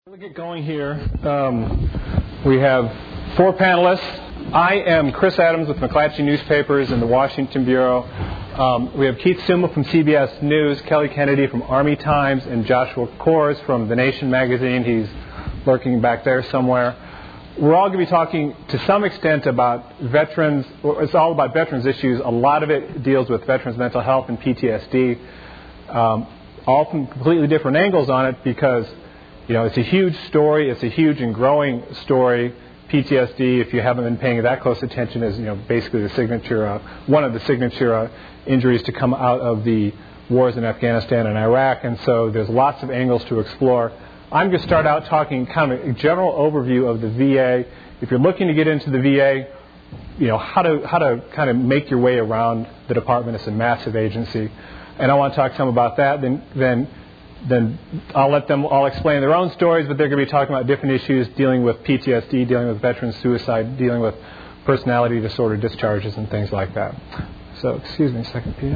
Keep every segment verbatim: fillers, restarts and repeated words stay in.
We'll get going here. Um, we have four panelists. I am Chris Adams with McClatchy Newspapers in the Washington Bureau. Um, we have Keith Suma from C B S News, Kelly Kennedy from Army Times, and Joshua Kors from The Nation magazine. He's lurking back there somewhere. We're all going to be talking to some extent about veterans. It's all about veterans issues. A lot of it deals with veterans' mental health and P T S D. Um, all from completely different angles on it because You know, it's a huge story. It's a huge and growing story. P T S D, if you haven't been paying that close attention, is you know basically the signature, uh, one of the signature uh, injuries to come out of the wars in Afghanistan and Iraq. And so there's lots of angles to explore. I'm going to start out talking kind of a general overview of the V A. If you're looking to get into the V A, you know how to how to kind of make your way around the department. It's a massive agency, and I want to talk some about that. Then then. Then I'll let them all explain their own stories, but they're going to be talking about different issues dealing with P T S D, dealing with veteran suicide, dealing with personality disorder discharges and things like that. So, excuse me a second, Peter.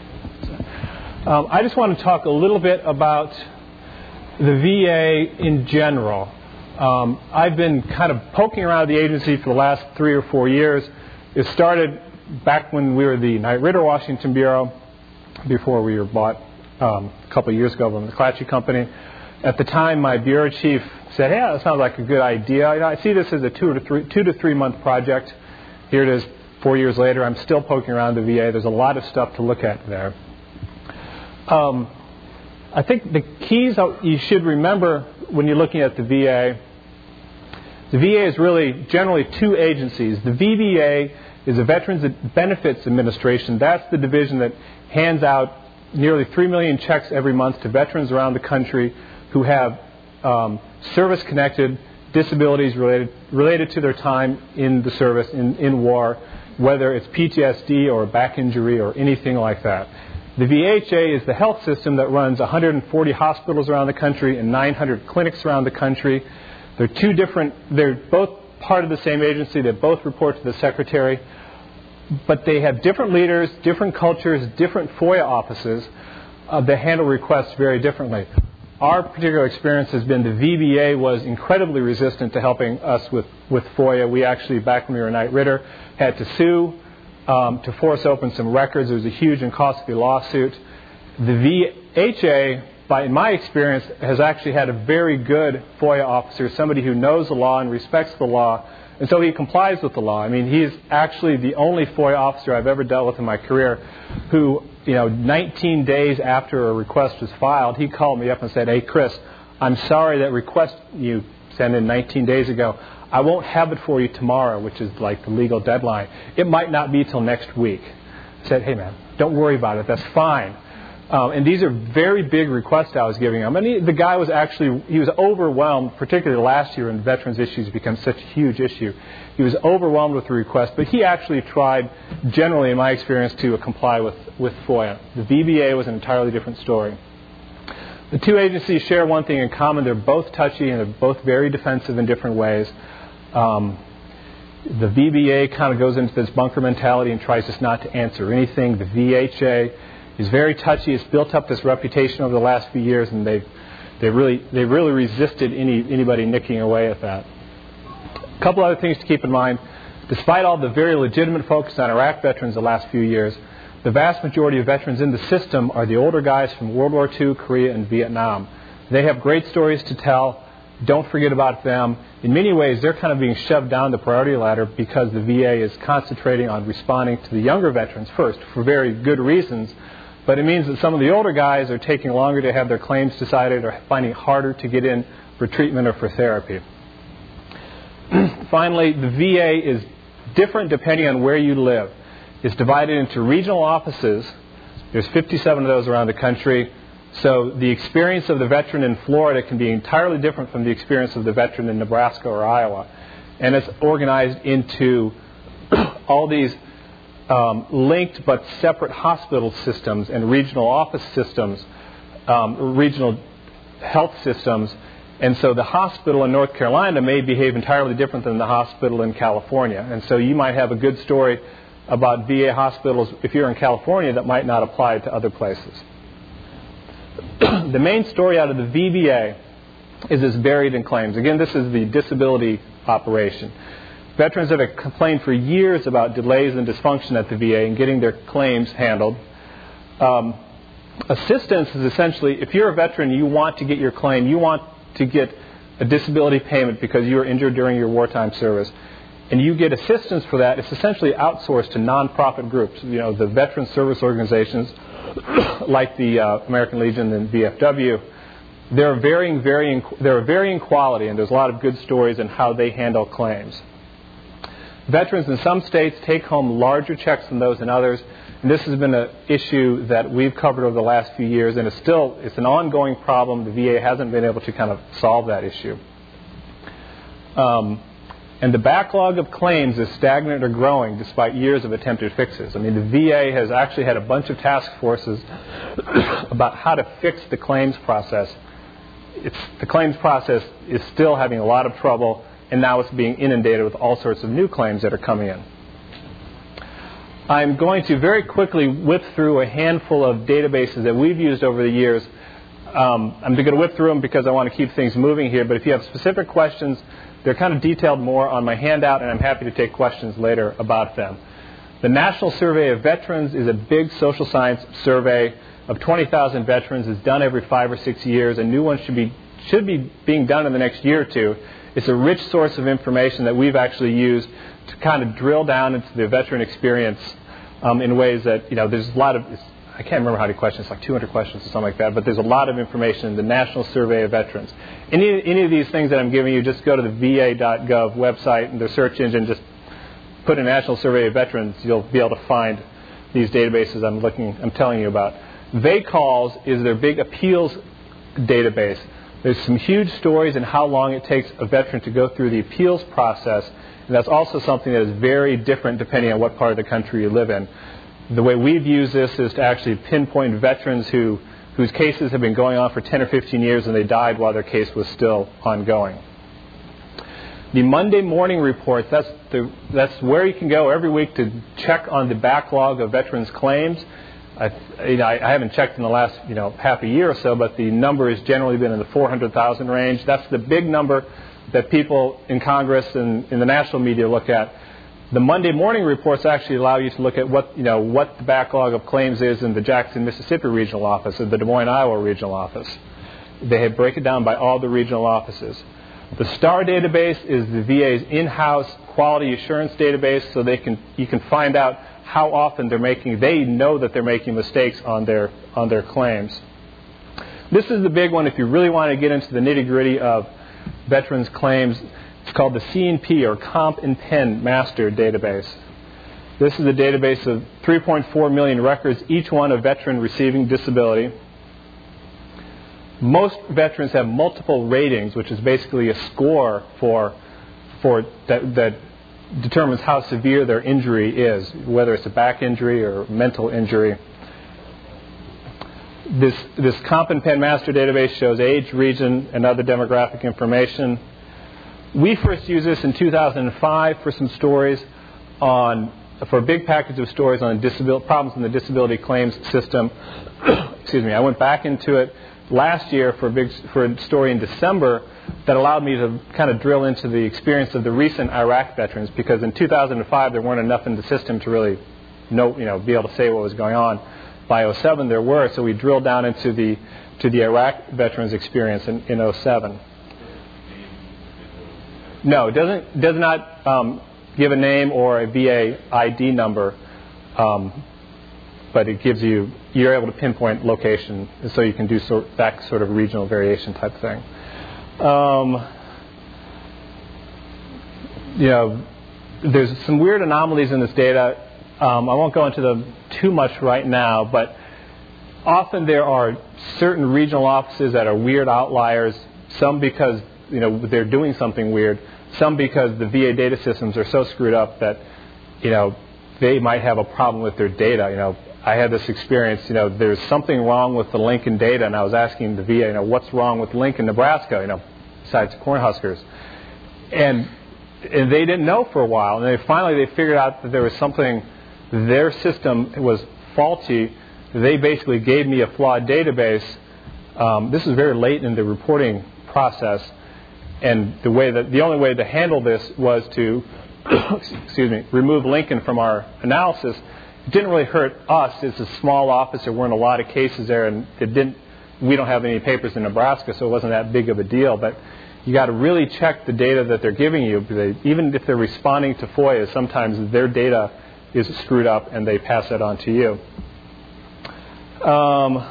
Um, I just want to talk a little bit about the V A in general. Um, I've been kind of poking around the agency for the last three or four years. It started back when we were the Knight Ridder Washington Bureau, before we were bought Um, a couple of years ago from the McClatchy Company. At the time, my bureau chief said, "Yeah, that sounds like a good idea. You know, I see this as a two to three, two to three month project." Here it is, four years later. I'm still poking around the V A. There's a lot of stuff to look at there. Um, I think the keys you should remember when you're looking at the V A. The V A is really generally two agencies. The V B A is the Veterans Benefits Administration. That's the division that hands out nearly three million checks every month to veterans around the country who have um, service-connected disabilities related related to their time in the service, in, in war, whether it's P T S D or a back injury or anything like that. The V H A is the health system that runs one hundred forty hospitals around the country and nine hundred clinics around the country. They're two different, they're both part of the same agency. They both report to the secretary. But they have different leaders, different cultures, different FOIA offices uh, that handle requests very differently. Our particular experience has been the V B A was incredibly resistant to helping us with, with FOIA. We actually, back when we were Knight Ridder, had to sue um, to force open some records. It was a huge and costly lawsuit. The V H A, by, in my experience, has actually had a very good FOIA officer, somebody who knows the law and respects the law. And so he complies with the law. I mean, he's actually the only FOIA officer I've ever dealt with in my career who, you know, nineteen days after a request was filed, he called me up and said, "Hey, Chris, I'm sorry that request you sent in nineteen days ago, I won't have it for you tomorrow," which is like the legal deadline. "It might not be till next week." I said, "Hey, man, don't worry about it. That's fine." Um, and these are very big requests I was giving him. And he, the guy was actually, he was overwhelmed, particularly last year when veterans issues become such a huge issue. He was overwhelmed with the request, but he actually tried, generally in my experience, to uh, comply with, with FOIA. The V B A was an entirely different story. The two agencies share one thing in common. They're both touchy and they're both very defensive in different ways. Um, the V B A kind of goes into this bunker mentality and tries just not to answer anything. The V H A is very touchy. It's built up this reputation over the last few years, and they've they really they really resisted any anybody nicking away at that. A couple other things to keep in mind: despite all the very legitimate focus on Iraq veterans the last few years, the vast majority of veterans in the system are the older guys from World War Two, Korea, and Vietnam. They have great stories to tell. Don't forget about them. In many ways, they're kind of being shoved down the priority ladder because the V A is concentrating on responding to the younger veterans first, for very good reasons. But it means that some of the older guys are taking longer to have their claims decided or finding it harder to get in for treatment or for therapy. Finally, the V A is different depending on where you live. It's divided into regional offices. There's fifty-seven of those around the country. So the experience of the veteran in Florida can be entirely different from the experience of the veteran in Nebraska or Iowa. And it's organized into all these Um, linked but separate hospital systems and regional office systems, um, regional health systems. And so the hospital in North Carolina may behave entirely different than the hospital in California. And so you might have a good story about V A hospitals if you're in California that might not apply to other places. The main story out of the V B A is this buried in claims. Again, this is the disability operation. Veterans have complained for years about delays and dysfunction at the V A in getting their claims handled. Um, assistance is essentially, if you're a veteran, you want to get your claim, you want to get a disability payment because you were injured during your wartime service, and you get assistance for that, it's essentially outsourced to nonprofit groups. You know, the veteran service organizations like the uh, American Legion and V F W. They're varying, varying, they're varying quality, and there's a lot of good stories on how they handle claims. Veterans in some states take home larger checks than those in others, and this has been an issue that we've covered over the last few years, and it's still it's an ongoing problem. The V A hasn't been able to kind of solve that issue. Um, and the backlog of claims is stagnant or growing despite years of attempted fixes. I mean, the V A has actually had a bunch of task forces about how to fix the claims process. It's, the claims process is still having a lot of trouble, and now it's being inundated with all sorts of new claims that are coming in. I'm going to very quickly whip through a handful of databases that we've used over the years. Um, I'm going to whip through them because I want to keep things moving here, but if you have specific questions, they're kind of detailed more on my handout, and I'm happy to take questions later about them. The National Survey of Veterans is a big social science survey of twenty thousand veterans. It's done every five or six years. A new one should be should be being done in the next year or two. It's a rich source of information that we've actually used to kind of drill down into the veteran experience um, in ways that, you know, there's a lot of, I can't remember how many questions, it's like two hundred questions or something like that, but there's a lot of information in the National Survey of Veterans. Any, any of these things that I'm giving you, just go to the V A dot gov website and the search engine, just put in National Survey of Veterans, you'll be able to find these databases I'm looking, I'm telling you about. V A Calls is their big appeals database. There's some huge stories in how long it takes a veteran to go through the appeals process, and that's also something that is very different depending on what part of the country you live in. The way we've used this is to actually pinpoint veterans who, whose cases have been going on for ten or fifteen years and they died while their case was still ongoing. The Monday morning reports, that's, the, that's where you can go every week to check on the backlog of veterans' claims. I, you know, I haven't checked in the last you know half a year or so, but the number has generally been in the four hundred thousand range. That's the big number that people in Congress and in the national media look at. The Monday morning reports actually allow you to look at what you know what the backlog of claims is in the Jackson, Mississippi regional office or the Des Moines, Iowa regional office. They have break it down by all the regional offices. The STAR database is the V A's in-house quality assurance database, so they can you can find out how often they're making, they know that they're making mistakes on their on their claims. This is the big one if you really want to get into the nitty-gritty of veterans' claims. It's called the C and P, or Comp and Pen Master Database. This is a database of three point four million records, each one a veteran receiving disability. Most veterans have multiple ratings, which is basically a score for, for that, that determines how severe their injury is, whether it's a back injury or mental injury. This, this Comp and Pen Master Database shows age, region, and other demographic information. We first used this in two thousand five for some stories on, for a big package of stories on disability, problems in the disability claims system. Excuse me. I went back into it last year for a big for a story in December that allowed me to kind of drill into the experience of the recent Iraq veterans, because in two thousand five there weren't enough in the system to really know, you know, be able to say what was going on. By oh seven there were, so we drilled down into the to the Iraq veterans' experience in, in oh seven. No, it doesn't does not um, give a name or a V A I D number, um, but it gives you you're able to pinpoint location, so you can do sort that sort of regional variation type thing. Um, you know, there's some weird anomalies in this data. Um, I won't go into them too much right now, but often there are certain regional offices that are weird outliers, some because you know they're doing something weird, some because the V A data systems are so screwed up that you know they might have a problem with their data. You know, I had this experience, you know, there's something wrong with the Lincoln data, and I was asking the V A, you know, what's wrong with Lincoln, Nebraska, you know, besides Cornhuskers. And and they didn't know for a while, and they finally they figured out that there was something, their system was faulty. They basically gave me a flawed database. Um, this is very late in the reporting process. And the way that the only way to handle this was to, excuse me, remove Lincoln from our analysis. It didn't really hurt us. It's a small office. There weren't a lot of cases there, and it didn't. We don't have any papers in Nebraska, so it wasn't that big of a deal. But you got to really check the data that they're giving you. They, even if they're responding to FOIA, sometimes their data is screwed up, and they pass that on to you. Um,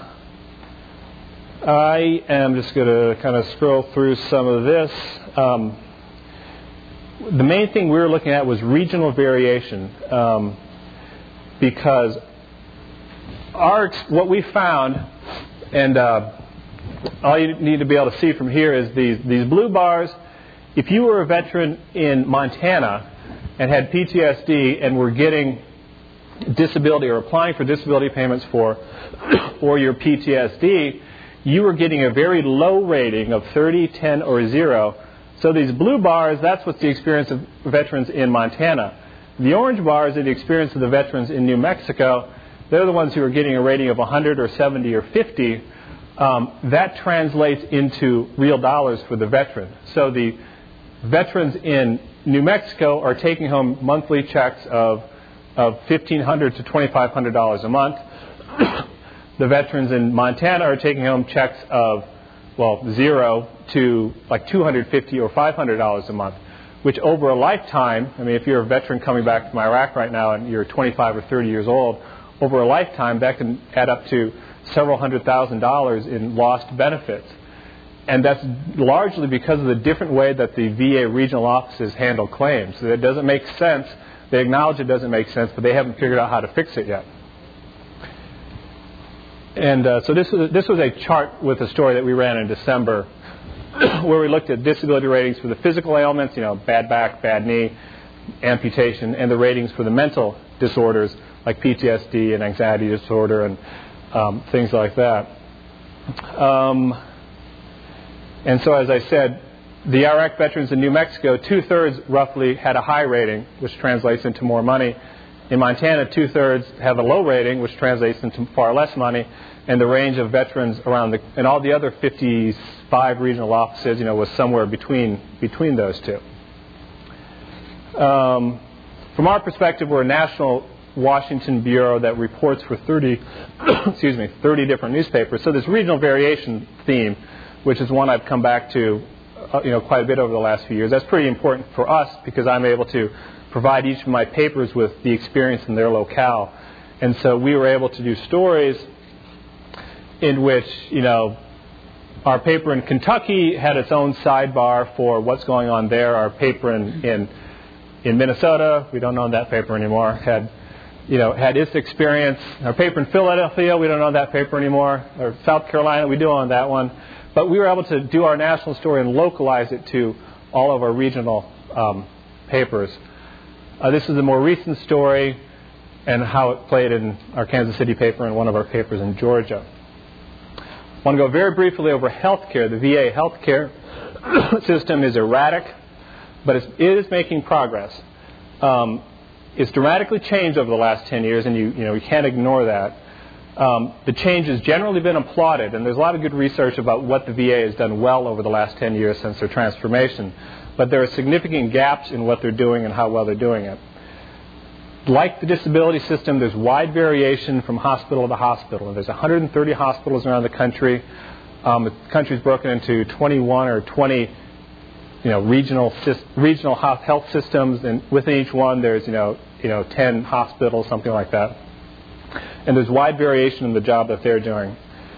I am just going to kind of scroll through some of this. Um, the main thing we were looking at was regional variation, um, because our what we found, and uh, all you need to be able to see from here is these these blue bars. If you were a veteran in Montana and had P T S D and were getting disability or applying for disability payments for for your P T S D, you were getting a very low rating of thirty, ten, or zero. So these blue bars, that's what's the experience of veterans in Montana. The orange bars are the experience of the veterans in New Mexico. They're the ones who are getting a rating of one hundred or seventy or fifty. Um, that translates into real dollars for the veteran. So the veterans in New Mexico are taking home monthly checks of, of fifteen hundred to twenty-five hundred dollars a month. The veterans in Montana are taking home checks of, well, zero to like two hundred fifty or five hundred dollars a month, which over a lifetime, I mean, if you're a veteran coming back from Iraq right now and you're twenty-five or thirty years old, over a lifetime that can add up to several hundred thousand dollars in lost benefits. And that's largely because of the different way that the V A regional offices handle claims. So it doesn't make sense. They acknowledge it doesn't make sense, but they haven't figured out how to fix it yet. And uh, so this was, this was a chart with a story that we ran in December where we looked at disability ratings for the physical ailments, you know, bad back, bad knee, amputation, and the ratings for the mental disorders like P T S D and anxiety disorder and um, things like that. Um, and so, as I said, the Iraq veterans in New Mexico, two-thirds roughly had a high rating, which translates into more money. In Montana, two-thirds have a low rating, which translates into far less money. And the range of veterans around the, and all the other fifty-five regional offices, you know, was somewhere between between those two. Um, from our perspective, we're a national Washington bureau that reports for thirty, excuse me, thirty different newspapers. So this regional variation theme, which is one I've come back to, uh, you know, quite a bit over the last few years, that's pretty important for us because I'm able to provide each of my papers with the experience in their locale. And so we were able to do stories in which, you know, our paper in Kentucky had its own sidebar for what's going on there. Our paper in, in in Minnesota, we don't own that paper anymore, had, you know, had its experience. Our paper in Philadelphia, we don't own that paper anymore. Or South Carolina, we do own that one. But we were able to do our national story and localize it to all of our regional um, papers. Uh, this is a more recent story and how it played in our Kansas City paper and one of our papers in Georgia. I want to go very briefly over healthcare. The V A healthcare system is erratic, but it's, it is making progress. Um, it's dramatically changed over the last ten years, and you, you know, you can't ignore that. Um, the change has generally been applauded, and there's a lot of good research about what the V A has done well over the last ten years since their transformation. But there are significant gaps in what they're doing and how well they're doing it. Like the disability system, there's wide variation from hospital to hospital. There's one hundred thirty hospitals around the country. Um, the country's broken into twenty-one or twenty, you know, regional regional health systems, and within each one, there's you know, you know, ten hospitals, something like that. And there's wide variation in the job that they're doing.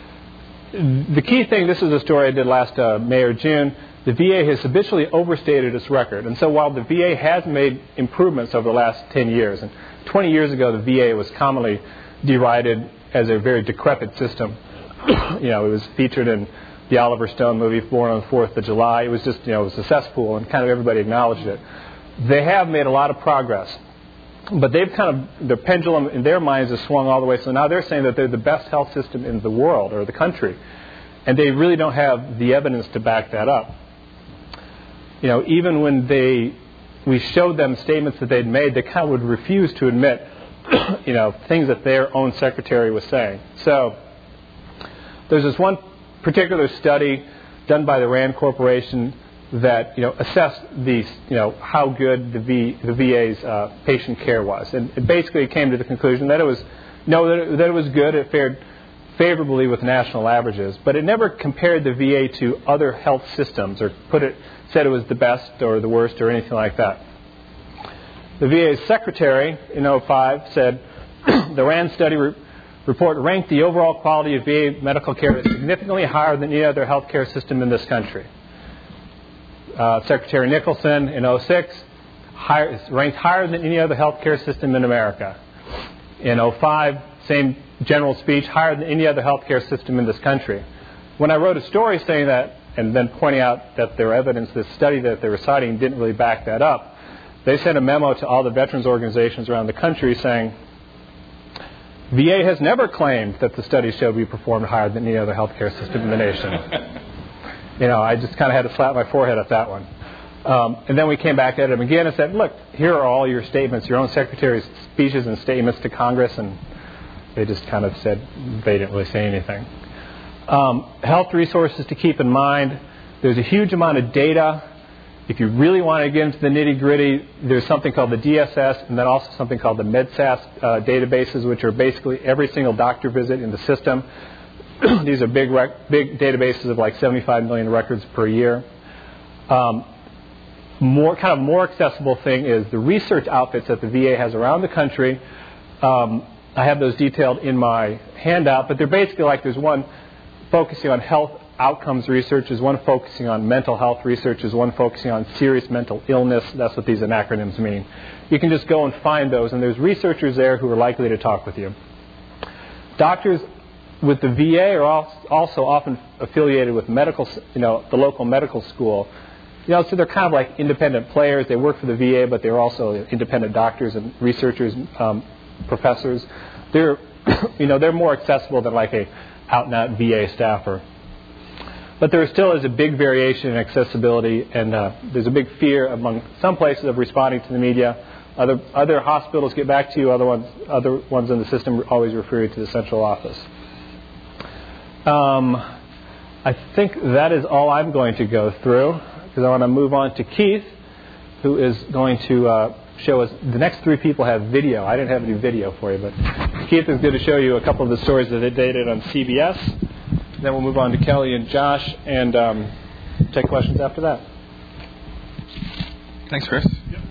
The key thing, this is a story I did last uh, May or June. The V A has habitually overstated its record. And so while the V A has made improvements over the last ten years, and twenty years ago the V A was commonly derided as a very decrepit system. You know, it was featured in the Oliver Stone movie, Born on the fourth of July. It was just, you know, it was a cesspool, and kind of everybody acknowledged it. They have made a lot of progress. But they've kind of, the pendulum in their minds has swung all the way. So now they're saying that they're the best health system in the world or the country. And they really don't have the evidence to back that up. You know, even when they, we showed them statements that they'd made, they kind of would refuse to admit, you know, things that their own secretary was saying. So there's this one particular study done by the RAND Corporation that, you know, assessed these, you know, how good the, v, the V A's uh, patient care was. And it basically came to the conclusion that it was, no, that it, that it was good. It fared favorably with national averages. But it never compared the V A to other health systems or put it, said it was the best or the worst or anything like that. The V A's secretary in oh five said the RAND study re- report ranked the overall quality of V A medical care as significantly higher than any other healthcare system in this country. Uh, Secretary Nicholson in oh six higher, ranked higher than any other healthcare system in America. In oh five, same general speech, higher than any other healthcare system in this country. When I wrote a story saying that and then pointing out that their evidence, this study that they were citing didn't really back that up, they sent a memo to all the veterans organizations around the country saying, V A has never claimed that the study showed we performed higher than any other healthcare system in the nation. You know, I just kind of had to slap my forehead at that one. Um, and then we came back at them again and said, look, here are all your statements, your own secretary's speeches and statements to Congress, and they just kind of said they didn't really say anything. Um, health resources to keep in mind. There's a huge amount of data. If you really want to get into the nitty-gritty, there's something called the D S S and then also something called the MedSAS uh, databases, which are basically every single doctor visit in the system. These are big rec- big databases of like seventy-five million records per year. Um, more kind of more accessible thing is the research outfits that the V A has around the country. Um, I have those detailed in my handout, but they're basically like there's one focusing on health outcomes research, there's one focusing on mental health research, there's one focusing on serious mental illness. That's what these acronyms mean. You can just go and find those, and there's researchers there who are likely to talk with you. Doctors with the V A are also often affiliated with medical, you know, the local medical school. You know, so they're kind of like independent players. They work for the V A, but they're also independent doctors and researchers, um, professors. They're, you know, they're more accessible than like a out-and-out V A staffer. But there still is a big variation in accessibility, and uh, there's a big fear among some places of responding to the media. Other other hospitals get back to you. Other ones, other ones in the system always refer you to the central office. Um, I think that is all I'm going to go through, because I want to move on to Keith, who is going to uh, show us. The next three people have video. I didn't have any video for you, but Keith is going to show you a couple of the stories that they dated on C B S. Then we'll move on to Kelly and Josh and um, take questions after that. Thanks, Chris. Yep.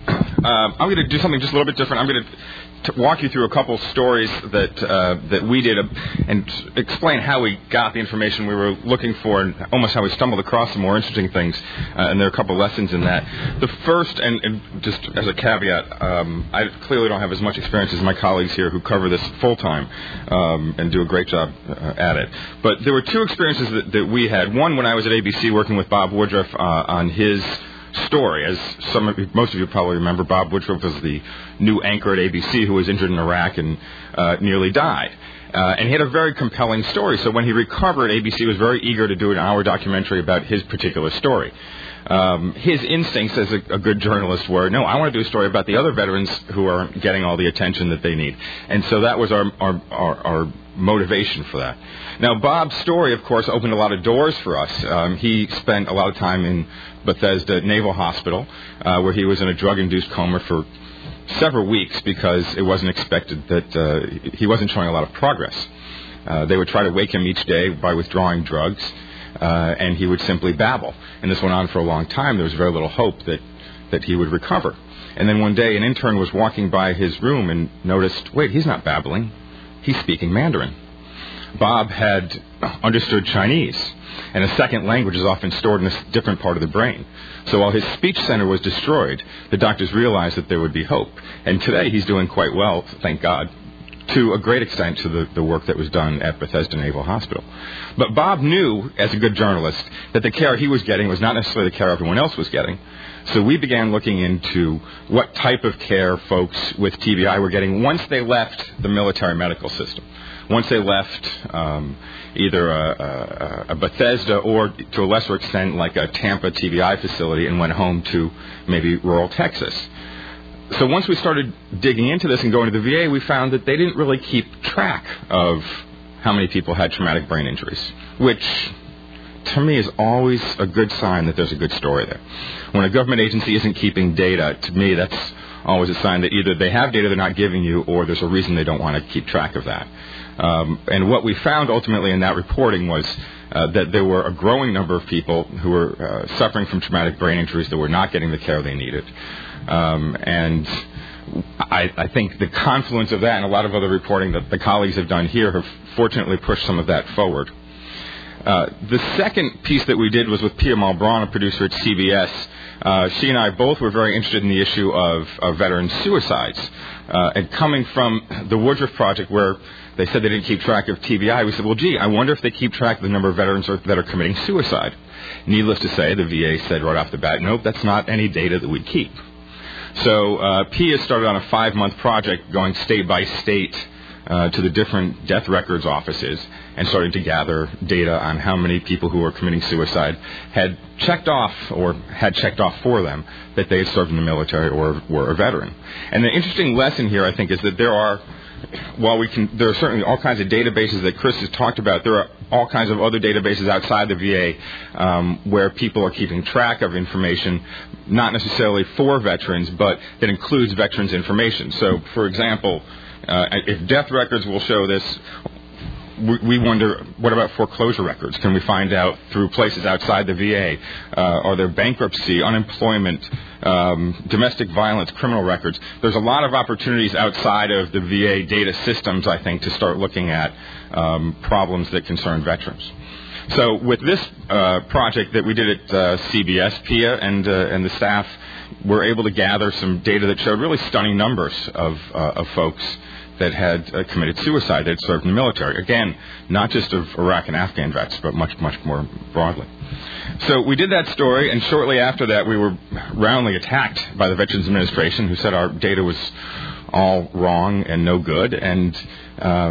Um, I'm going to do something just a little bit different. I'm going to t- walk you through a couple stories that uh, that we did uh, and explain how we got the information we were looking for and almost how we stumbled across some more interesting things. Uh, and there are a couple lessons in that. The first, and, and just as a caveat, um, I clearly don't have as much experience as my colleagues here who cover this full-time um, and do a great job uh, at it. But there were two experiences that, that we had. One, when I was at A B C working with Bob Woodruff uh, on his story. As some of you, most of you probably remember, Bob Woodruff was the new anchor at A B C who was injured in Iraq and uh, nearly died. Uh, and he had a very compelling story. So when he recovered, A B C was very eager to do an hour documentary about his particular story. Um, his instincts as a, a good journalist were, no, I want to do a story about the other veterans who aren't getting all the attention that they need. And so that was our, our, our, our motivation for that. Now, Bob's story, of course, opened a lot of doors for us. Um, he spent a lot of time in Bethesda Naval Hospital, uh, where he was in a drug-induced coma for several weeks because it wasn't expected that uh, he wasn't showing a lot of progress. Uh, they would try to wake him each day by withdrawing drugs, uh, and he would simply babble. And this went on for a long time. There was very little hope that, that he would recover. And then one day an intern was walking by his room and noticed, wait, he's not babbling. He's speaking Mandarin. Bob had understood Chinese, and a second language is often stored in a different part of the brain. So while his speech center was destroyed, the doctors realized that there would be hope. And today he's doing quite well, thank God, to a great extent to the, the work that was done at Bethesda Naval Hospital. But Bob knew, as a good journalist, that the care he was getting was not necessarily the care everyone else was getting. So we began looking into what type of care folks with T B I were getting once they left the military medical system. Once they left um, either a, a, a Bethesda or, to a lesser extent, like a Tampa T B I facility and went home to maybe rural Texas. So once we started digging into this and going to the V A, we found that they didn't really keep track of how many people had traumatic brain injuries, which to me, is always a good sign that there's a good story there. When a government agency isn't keeping data, to me, that's always a sign that either they have data they're not giving you, or there's a reason they don't want to keep track of that. Um, and what we found ultimately in that reporting was uh, that there were a growing number of people who were uh, suffering from traumatic brain injuries that were not getting the care they needed. Um, and I, I think the confluence of that and a lot of other reporting that the colleagues have done here have fortunately pushed some of that forward. Uh, the second piece that we did was with Pia Malbron, a producer at C B S. Uh, she and I both were very interested in the issue of, of veteran suicides. Uh, and coming from the Woodruff Project, where they said they didn't keep track of T B I, we said, well, gee, I wonder if they keep track of the number of veterans are, that are committing suicide. Needless to say, the V A said right off the bat, nope, that's not any data that we keep. So uh, Pia started on a five-month project going state by state uh, to the different death records offices and starting to gather data on how many people who were committing suicide had checked off or had checked off for them that they had served in the military or were a veteran. And the interesting lesson here, I think, is that there are, while we can, there are certainly all kinds of databases that Chris has talked about, there are all kinds of other databases outside the V A um, where people are keeping track of information, not necessarily for veterans, but that includes veterans' information. So, for example, uh, if death records will show this, we, we wonder, what about foreclosure records? Can we find out through places outside the V A? Uh, are there bankruptcy, unemployment, um, domestic violence, criminal records? There's a lot of opportunities outside of the V A data systems, I think, to start looking at um, problems that concern veterans. So with this uh, project that we did at uh, C B S, Pia and, uh, and the staff were able to gather some data that showed really stunning numbers of, uh, of folks that had uh, committed suicide, that had served in the military. Again, not just of Iraq and Afghan vets, but much, much more broadly. So we did that story, and shortly after that, we were roundly attacked by the Veterans Administration, who said our data was all wrong and no good. And, uh,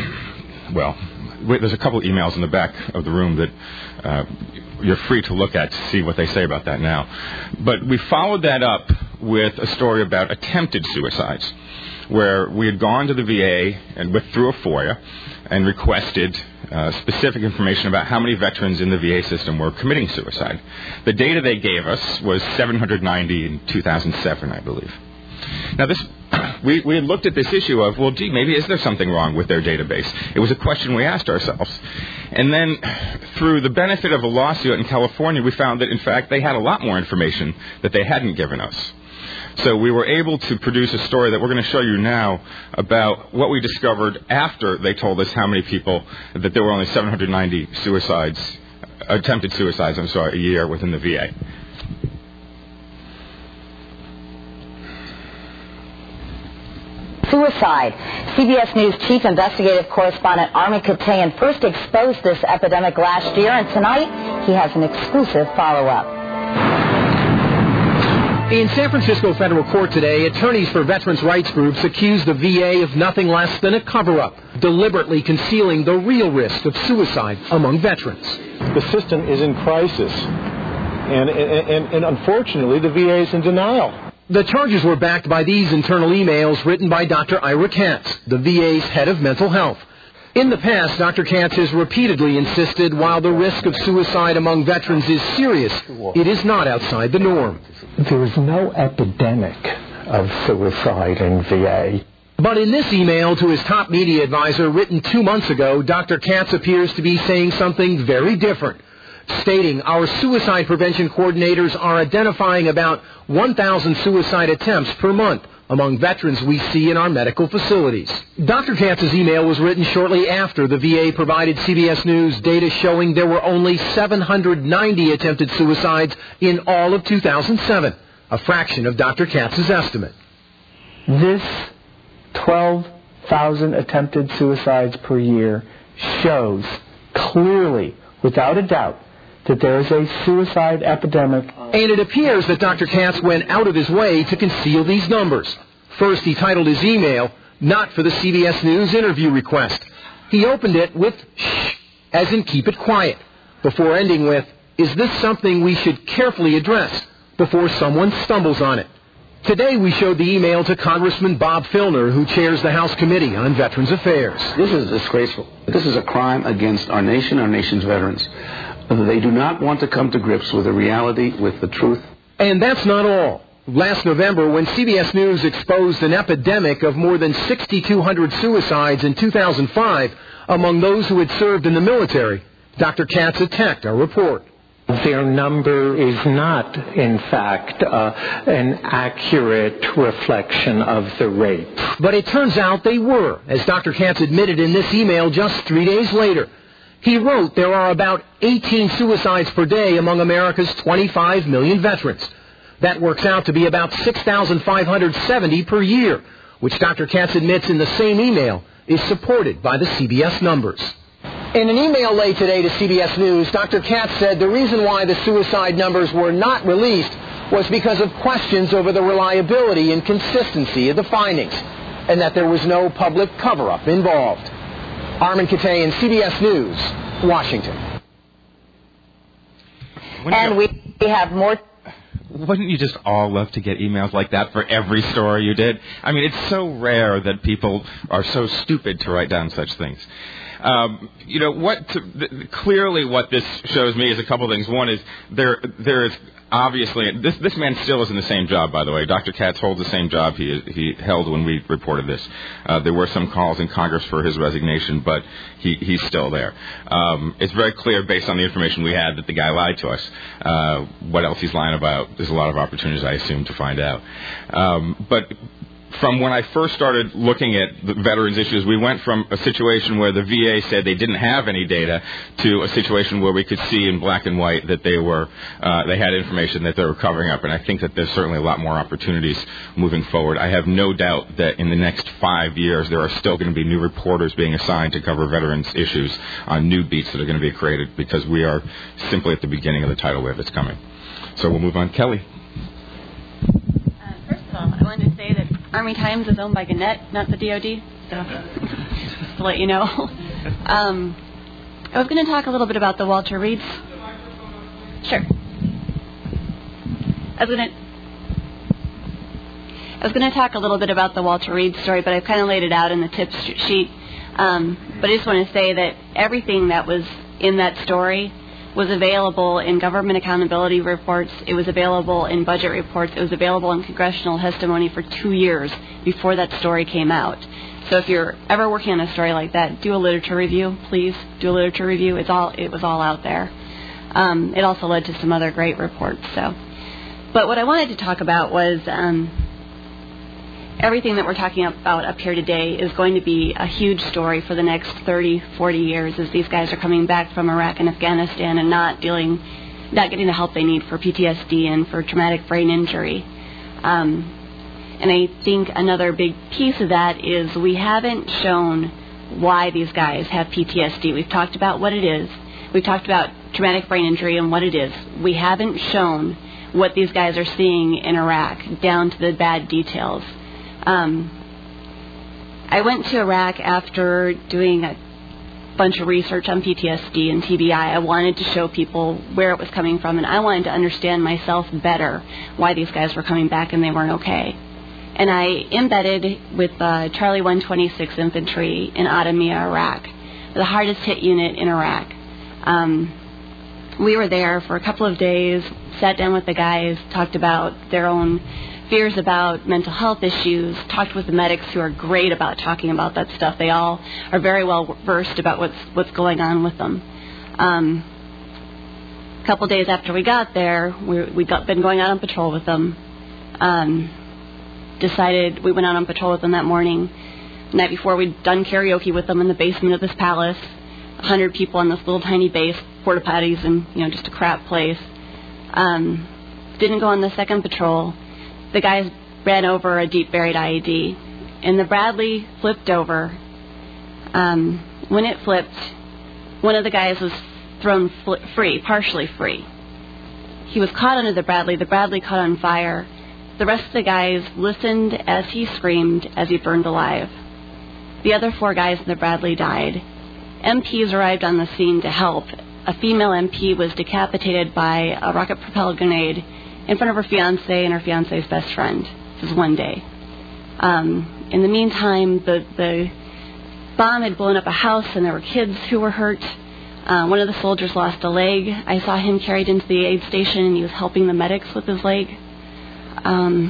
well, wait, there's a couple of emails in the back of the room that uh, you're free to look at to see what they say about that now. But we followed that up with a story about attempted suicides, where we had gone to the V A and with through a FOIA and requested uh, specific information about how many veterans in the V A system were committing suicide. The data they gave us was seven hundred ninety in two thousand seven, I believe. Now, this we, we had looked at this issue of, well, gee, maybe is there something wrong with their database? It was a question we asked ourselves. And then through the benefit of a lawsuit in California, we found that, in fact, they had a lot more information that they hadn't given us. So we were able to produce a story that we're going to show you now about what we discovered after they told us how many people, that there were only seven hundred ninety suicides, attempted suicides, I'm sorry, a year within the V A. Suicide. C B S News chief investigative correspondent Armin Katayan first exposed this epidemic last year, and tonight he has an exclusive follow-up. In San Francisco federal court today, attorneys for veterans' rights groups accuse the V A of nothing less than a cover-up, deliberately concealing the real risk of suicide among veterans. The system is in crisis, and, and, and unfortunately, the V A is in denial. The charges were backed by these internal emails written by Doctor Ira Katz, the V A's head of mental health. In the past, Doctor Katz has repeatedly insisted while the risk of suicide among veterans is serious, it is not outside the norm. There is no epidemic of suicide in V A. But in this email to his top media advisor written two months ago, Doctor Katz appears to be saying something very different, stating our suicide prevention coordinators are identifying about one thousand suicide attempts per month among veterans we see in our medical facilities. Doctor Katz's email was written shortly after the V A provided C B S News data showing there were only seven hundred ninety attempted suicides in all of two thousand seven, a fraction of Doctor Katz's estimate. This twelve thousand attempted suicides per year shows clearly, without a doubt, that there is a suicide epidemic. And it appears that Doctor Katz went out of his way to conceal these numbers. First, he titled his email, "Not for the C B S News interview request." He opened it with shh, as in keep it quiet, before ending with, is this something we should carefully address before someone stumbles on it? Today we showed the email to Congressman Bob Filner, who chairs the House Committee on Veterans Affairs. This is disgraceful. This is a crime against our nation, our nation's veterans. They do not want to come to grips with the reality, with the truth. And that's not all. Last November, when C B S News exposed an epidemic of more than six thousand two hundred suicides in two thousand five among those who had served in the military, Doctor Katz attacked our report. Their number is not, in fact, uh, an accurate reflection of the rate. But it turns out they were, as Doctor Katz admitted in this email just three days later. He wrote there are about eighteen suicides per day among America's twenty-five million veterans. That works out to be about six thousand five hundred seventy per year, which Doctor Katz admits in the same email is supported by the C B S numbers. In an email late today to C B S News, Doctor Katz said the reason why the suicide numbers were not released was because of questions over the reliability and consistency of the findings, and that there was no public cover-up involved. Armin Katayan, C B S News, Washington. And we have more. Wouldn't you just all love to get emails like that for every story you did? I mean, it's so rare that people are so stupid to write down such things. Um, you know, what to, th- clearly what this shows me is a couple things. One is there there is obviously, this this man still is in the same job, by the way. Doctor Katz holds the same job he he held when we reported this. Uh, there were some calls in Congress for his resignation, but he, he's still there. Um, it's very clear, based on the information we had, that the guy lied to us. Uh, what else he's lying about, there's a lot of opportunities, I assume, to find out. Um, but from when I first started looking at the veterans issues, we went from a situation where the V A said they didn't have any data to a situation where we could see in black and white that they were uh, they had information that they were covering up. And I think that there's certainly a lot more opportunities moving forward. I have no doubt that in the next five years there are still going to be new reporters being assigned to cover veterans issues on new beats that are going to be created, because we are simply at the beginning of the tidal wave that's coming. So we'll move on. Kelly. Uh, first of all, I wanted to say that Army Times is owned by Gannett, not the D O D, so just to let you know. Um, I was going to talk a little bit about the Walter Reed. Sure. I was going to. I was going to talk a little bit about the Walter Reed story, but I've kind of laid it out in the tips sheet. Um, but I just want to say that everything that was in that story was available in government accountability reports. It was available in budget reports. It was available in congressional testimony for two years before that story came out. So if you're ever working on a story like that, do a literature review, please. Do a literature review. It's all it was all out there. Um, it also led to some other great reports. So, but what I wanted to talk about was um, everything that we're talking about up here today is going to be a huge story for the next thirty, forty years, as these guys are coming back from Iraq and Afghanistan and not dealing, not getting the help they need for P T S D and for traumatic brain injury. Um, and I think another big piece of that is we haven't shown why these guys have P T S D. We've talked about what it is. We've talked about traumatic brain injury and what it is. We haven't shown what these guys are seeing in Iraq, down to the bad details. Um, I went to Iraq after doing a bunch of research on P T S D and T B I. I wanted to show people where it was coming from, and I wanted to understand myself better why these guys were coming back and they weren't okay. And I embedded with uh, Charlie one twenty-six Infantry in Adamia, Iraq, the hardest hit unit in Iraq. Um, we were there for a couple of days, sat down with the guys, talked about their own fears about mental health issues, talked with the medics who are great about talking about that stuff. They all are very well versed about what's what's going on with them. Um, a couple days after we got there, we we got been going out on patrol with them. Um, decided we went out on patrol with them that morning. The night before, we'd done karaoke with them in the basement of this palace. A hundred people on this little tiny base, porta potties, and you know, just a crap place. Um, didn't go on the second patrol. The guys ran over a deep buried I E D, and the Bradley flipped over. Um, when it flipped, one of the guys was thrown fl- free, partially free. He was caught under the Bradley. The Bradley caught on fire. The rest of the guys listened as he screamed as he burned alive. The other four guys in the Bradley died. M Ps arrived on the scene to help. A female M P was decapitated by a rocket-propelled grenade in front of her fiancé and her fiancé's best friend. This was one day. Um, in the meantime, the, the bomb had blown up a house and there were kids who were hurt. Uh, one of the soldiers lost a leg. I saw him carried into the aid station, and he was helping the medics with his leg. Um,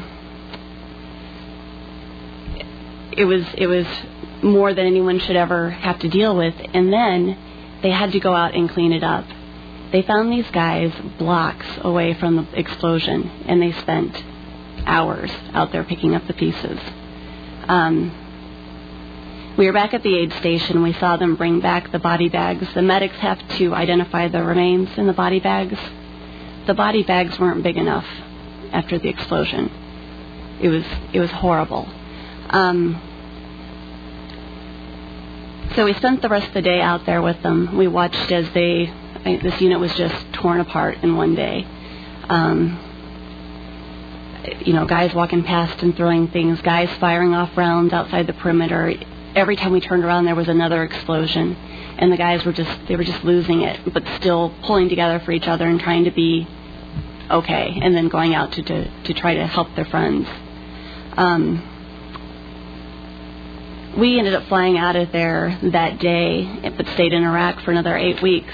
it was it was more than anyone should ever have to deal with. And then they had to go out and clean it up. They found these guys blocks away from the explosion, and they spent hours out there picking up the pieces. Um, we were back at the aid station. We saw them bring back the body bags. The medics have to identify the remains in the body bags. The body bags weren't big enough after the explosion. It was it was horrible. Um, so we spent the rest of the day out there with them. We watched as they, I, this unit was just torn apart in one day. Um, you know, guys walking past and throwing things, guys firing off rounds outside the perimeter. Every time we turned around, there was another explosion, and the guys were just, they were just losing it, but still pulling together for each other and trying to be okay, and then going out to, to, to try to help their friends. Um, we ended up flying out of there that day, but stayed in Iraq for another eight weeks.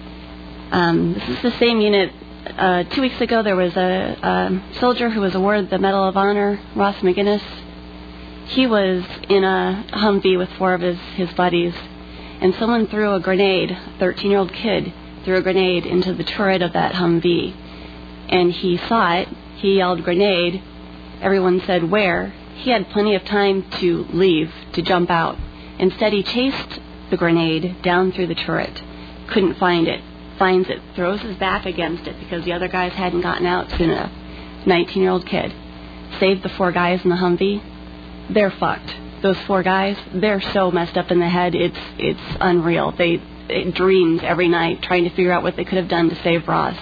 Um, this is the same unit. Uh, two weeks ago, there was a, a soldier who was awarded the Medal of Honor, Ross McGinnis. He was in a Humvee with four of his, his buddies, and someone threw a grenade, a thirteen-year-old kid threw a grenade into the turret of that Humvee. And he saw it. He yelled, "Grenade." Everyone said, "Where?" He had plenty of time to leave, to jump out. Instead, he chased the grenade down through the turret. Couldn't find it. Finds it. Throws his back against it because the other guys hadn't gotten out soon enough. nineteen-year-old kid. Saved the four guys in the Humvee. They're fucked. Those four guys, they're so messed up in the head, it's it's unreal. They, they dreamed every night trying to figure out what they could have done to save Ross.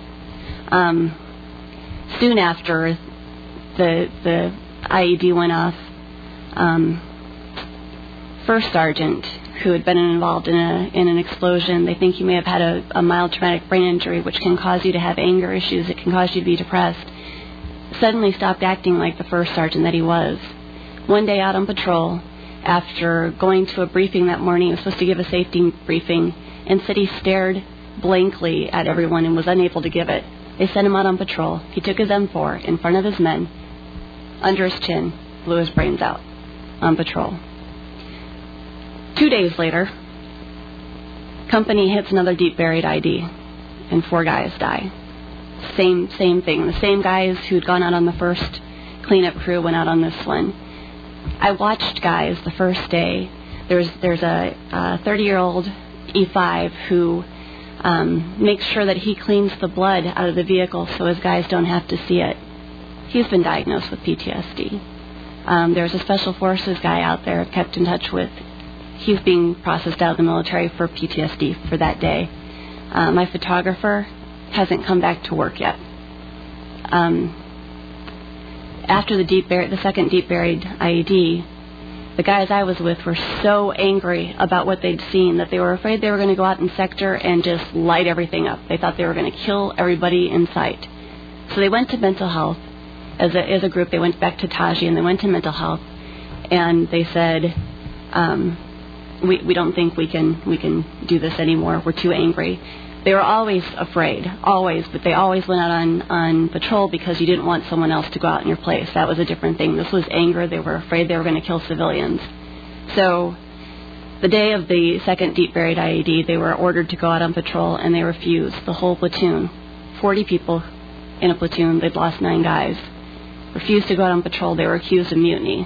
Um, soon after the the I E D went off, um, First Sergeant, who had been involved in a in an explosion, they think he may have had a, a mild traumatic brain injury, which can cause you to have anger issues. It can cause you to be depressed. Suddenly stopped acting like the First Sergeant that he was. One day out on patrol, after going to a briefing that morning, he was supposed to give a safety briefing, and said he stared blankly at everyone and was unable to give it. They sent him out on patrol. He took his M four in front of his men, under his chin, blew his brains out on patrol. Two days later, company hits another deep buried I D, and four guys die. Same same thing. The same guys who'd gone out on the first cleanup crew went out on this one. I watched guys the first day. There's there's a thirty-year-old E five who um, makes sure that he cleans the blood out of the vehicle so his guys don't have to see it. He's been diagnosed with P T S D. Um, there's a Special Forces guy out there I've kept in touch with. He's being processed out of the military for P T S D for that day. Uh, my photographer hasn't come back to work yet. Um, after the deep bur- the second deep buried I E D, the guys I was with were so angry about what they'd seen that they were afraid they were going to go out in sector and just light everything up. They thought they were going to kill everybody in sight. So they went to mental health. As a, as a group, they went back to Taji and they went to mental health, and they said, um, we, we don't think we can we can do this anymore. We're too angry. They were always afraid, always, but they always went out on, on patrol because you didn't want someone else to go out in your place. That was a different thing. This was anger. They were afraid they were going to kill civilians. So the day of the second deep buried I E D, they were ordered to go out on patrol, and they refused. The whole platoon, forty people in a platoon, they'd lost nine guys, refused to go out on patrol. They were accused of mutiny.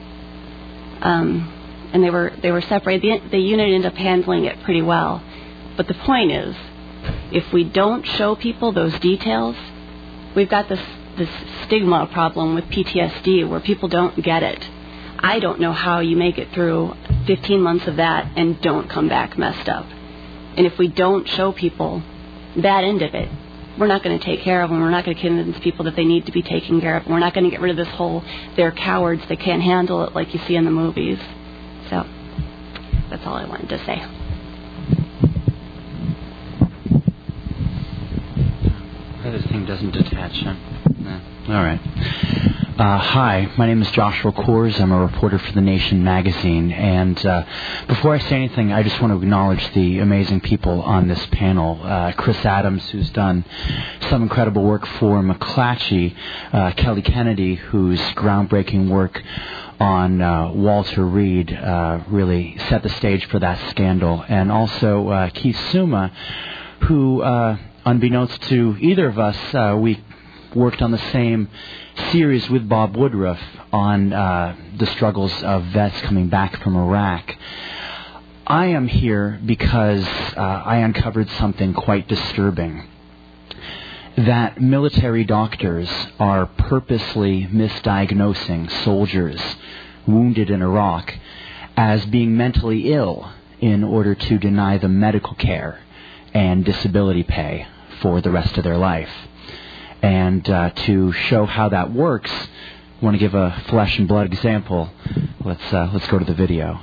Um, and they were they were separated. The, the unit ended up handling it pretty well. But the point is, if we don't show people those details, we've got this, this stigma problem with P T S D where people don't get it. I don't know how you make it through fifteen months of that and don't come back messed up. And if we don't show people that end of it, we're not going to take care of them. We're not going to convince people that they need to be taken care of. We're not going to get rid of this whole, they're cowards, they can't handle it like you see in the movies. So that's all I wanted to say. This thing doesn't detach, huh? No. All right. Uh, hi, my name is Joshua Kors. I'm a reporter for The Nation magazine. And uh, before I say anything, I just want to acknowledge the amazing people on this panel. Uh, Chris Adams, who's done some incredible work for McClatchy. Uh, Kelly Kennedy, whose groundbreaking work on uh, Walter Reed uh, really set the stage for that scandal. And also uh, Keith Suma, who, uh, unbeknownst to either of us, uh, we worked on the same series with Bob Woodruff on uh, the struggles of vets coming back from Iraq. I am here because uh, I uncovered something quite disturbing. That military doctors are purposely misdiagnosing soldiers wounded in Iraq as being mentally ill in order to deny them medical care and disability pay for the rest of their life. And uh, to show how that works, I want to give a flesh and blood example. Let's uh, let's go to the video.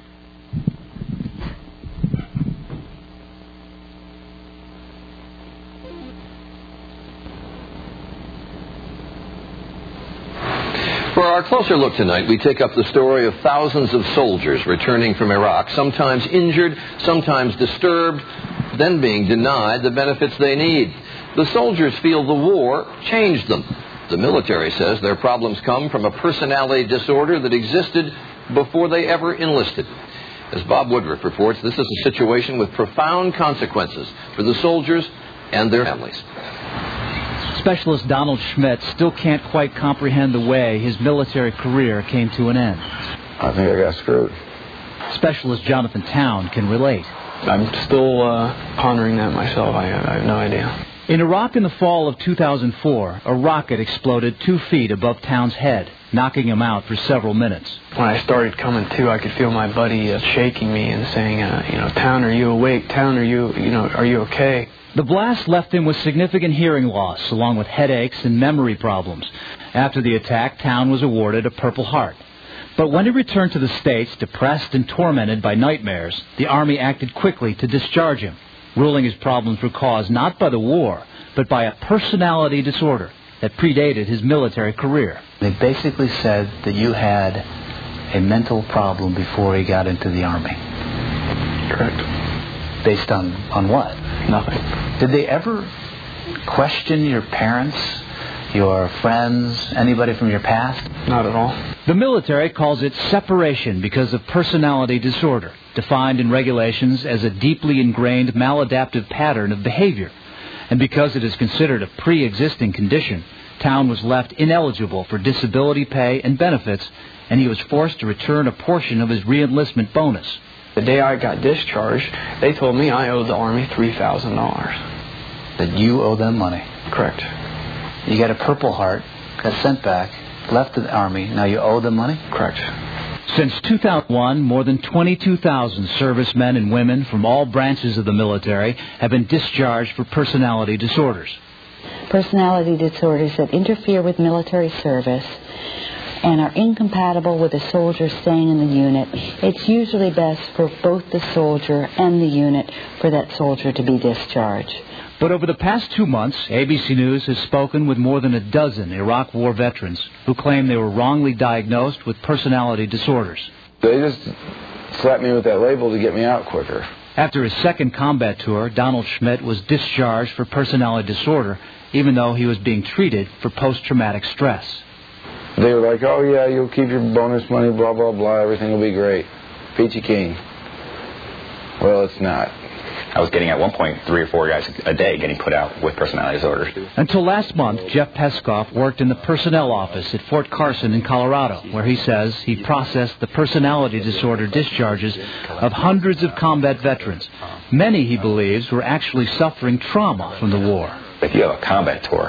For our closer look tonight, we take up the story of thousands of soldiers returning from Iraq, sometimes injured, sometimes disturbed, then being denied the benefits they need. The soldiers feel the war changed them. The military says their problems come from a personality disorder that existed before they ever enlisted. As Bob Woodruff reports, this is a situation with profound consequences for the soldiers and their families. Specialist Donald Schmidt still can't quite comprehend the way his military career came to an end. I think I got screwed. Specialist Jonathan Town can relate. I'm still uh, pondering that myself. I, I have no idea. In Iraq in the fall of two thousand four, a rocket exploded two feet above Town's head, knocking him out for several minutes. When I started coming to, I could feel my buddy uh, shaking me and saying, uh, you know, Town, are you awake? Town, are you, you know, are you okay? The blast left him with significant hearing loss, along with headaches and memory problems. After the attack, Town was awarded a Purple Heart. But when he returned to the States, depressed and tormented by nightmares, the Army acted quickly to discharge him, ruling his problems were caused not by the war, but by a personality disorder that predated his military career. They basically said that you had a mental problem before he got into the Army. Correct. Based on, on what? Nothing. Did they ever question your parents, your friends, anybody from your past? Not at all. The military calls it separation because of personality disorder, defined in regulations as a deeply ingrained maladaptive pattern of behavior. And because it is considered a pre-existing condition, Town was left ineligible for disability pay and benefits, and he was forced to return a portion of his re-enlistment bonus. The day I got discharged, they told me I owed the Army three thousand dollars. That you owe them money? Correct. You got a Purple Heart, got sent back, left the Army, now you owe them money? Correct. Since two thousand one, more than twenty-two thousand servicemen and women from all branches of the military have been discharged for personality disorders. Personality disorders that interfere with military service and are incompatible with a soldier staying in the unit. It's usually best for both the soldier and the unit for that soldier to be discharged. But over the past two months, A B C News has spoken with more than a dozen Iraq War veterans who claim they were wrongly diagnosed with personality disorders. They just slapped me with that label to get me out quicker. After his second combat tour, Donald Schmidt was discharged for personality disorder, even though he was being treated for post-traumatic stress. They were like, oh, yeah, you'll keep your bonus money, blah, blah, blah, everything will be great. Peachy King. Well, it's not. I was getting, at one point, three or four guys a day getting put out with personality disorders. Until last month, Jeff Peskoff worked in the personnel office at Fort Carson in Colorado, where he says he processed the personality disorder discharges of hundreds of combat veterans. Many, he believes, were actually suffering trauma from the war. If you have a combat tour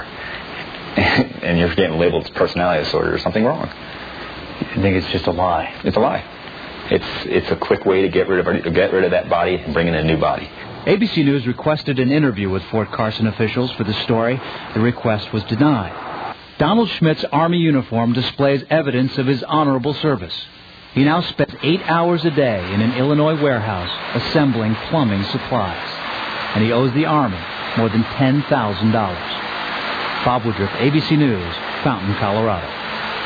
and you're getting labeled as personality disorder, there's something wrong. I think it's just a lie. It's a lie. It's it's a quick way to get rid of get rid of that body and bring in a new body. A B C News requested an interview with Fort Carson officials for the story. The request was denied. Donald Schmidt's Army uniform displays evidence of his honorable service. He now spends eight hours a day in an Illinois warehouse assembling plumbing supplies. And he owes the Army more than ten thousand dollars. Bob Woodruff, A B C News, Fountain, Colorado.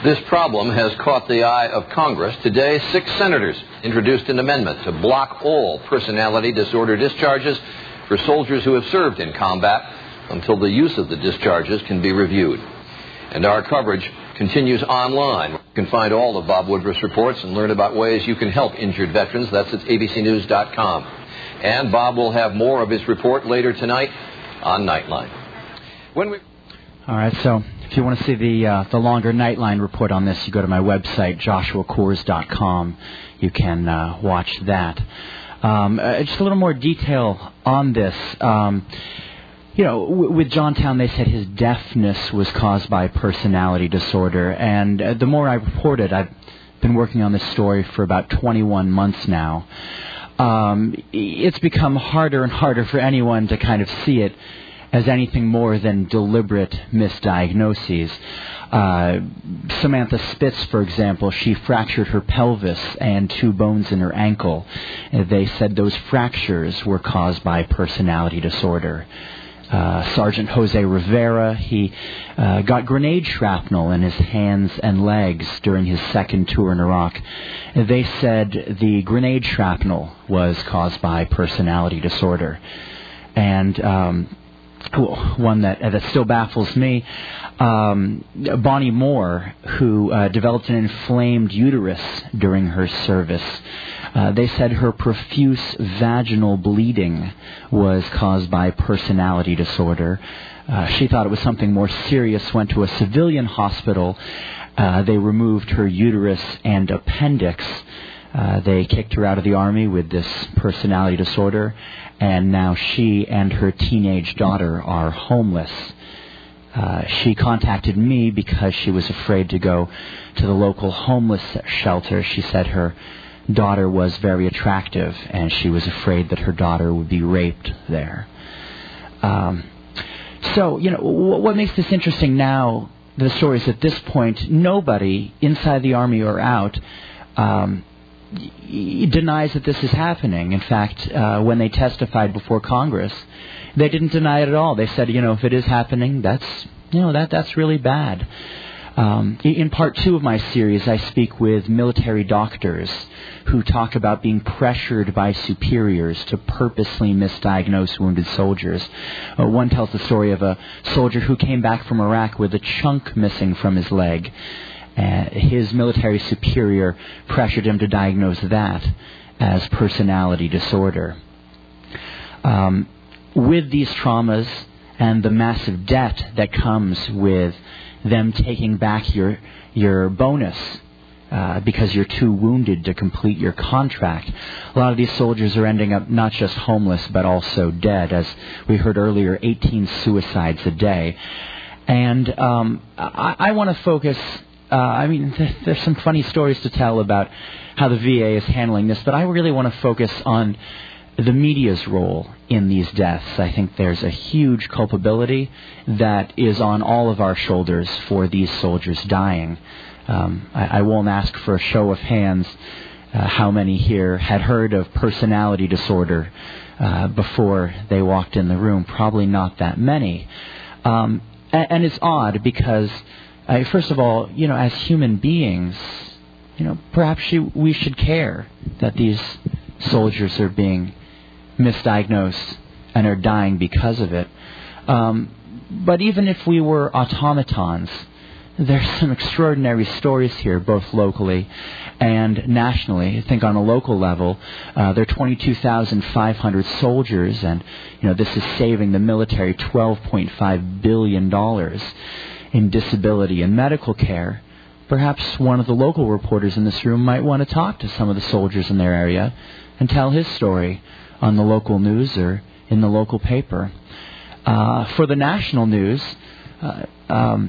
This problem has caught the eye of Congress. Today, six senators introduced an amendment to block all personality disorder discharges for soldiers who have served in combat until the use of the discharges can be reviewed. And our coverage continues online. You can find all of Bob Woodruff's reports and learn about ways you can help injured veterans. That's at A B C News dot com. And Bob will have more of his report later tonight on Nightline. When we... All right, so if you want to see the uh, the longer Nightline report on this, you go to my website, Joshua Coors dot com. You can uh, watch that. Um, uh, just a little more detail on this. Um, you know, w- with Johntown, they said his deafness was caused by personality disorder. And uh, the more I reported, I've been working on this story for about twenty-one months now. Um, it's become harder and harder for anyone to kind of see it as anything more than deliberate misdiagnoses. Uh, Samantha Spitz, for example, she fractured her pelvis and two bones in her ankle. They said those fractures were caused by personality disorder. Uh, Sergeant Jose Rivera, he uh, got grenade shrapnel in his hands and legs during his second tour in Iraq. They said the grenade shrapnel was caused by personality disorder. And um, one that, that still baffles me, um, Bonnie Moore, who uh, developed an inflamed uterus during her service. Uh, they said her profuse vaginal bleeding was caused by personality disorder. Uh, she thought it was something more serious, went to a civilian hospital. Uh, they removed her uterus and appendix. Uh, they kicked her out of the Army with this personality disorder, and now she and her teenage daughter are homeless. Uh, she contacted me because she was afraid to go to the local homeless shelter. She said her daughter was very attractive, and she was afraid that her daughter would be raped there. Um, so, you know, w- what makes this interesting now, the story is at this point, nobody inside the Army or out um, y- denies that this is happening. In fact, uh, when they testified before Congress, they didn't deny it at all. They said, you know, if it is happening, that's, you know, that that's really bad. Um, in part two of my series, I speak with military doctors who talk about being pressured by superiors to purposely misdiagnose wounded soldiers. Uh, one tells the story of a soldier who came back from Iraq with a chunk missing from his leg. Uh, his military superior pressured him to diagnose that as personality disorder. Um, with these traumas and the massive debt that comes with them taking back your your bonus uh, because you're too wounded to complete your contract. A lot of these soldiers are ending up not just homeless but also dead. As we heard earlier, eighteen suicides a day. And um, I, I want to focus, uh, I mean, th- there's some funny stories to tell about how the V A is handling this, but I really want to focus on the media's role in these deaths. I think there's a huge culpability that is on all of our shoulders for these soldiers dying. Um, I, I won't ask for a show of hands uh, how many here had heard of personality disorder uh, before they walked in the room. Probably not that many. Um, and, and it's odd because, uh, first of all, you know, as human beings, you know, perhaps you, we should care that these soldiers are being misdiagnosed and are dying because of it. Um, but even if we were automatons, there's some extraordinary stories here, both locally and nationally. I think on a local level, uh, there are twenty-two thousand five hundred soldiers, and you know this is saving the military twelve point five billion dollars in disability and medical care. Perhaps one of the local reporters in this room might want to talk to some of the soldiers in their area and tell his story on the local news or in the local paper. Uh, for the national news, uh, um,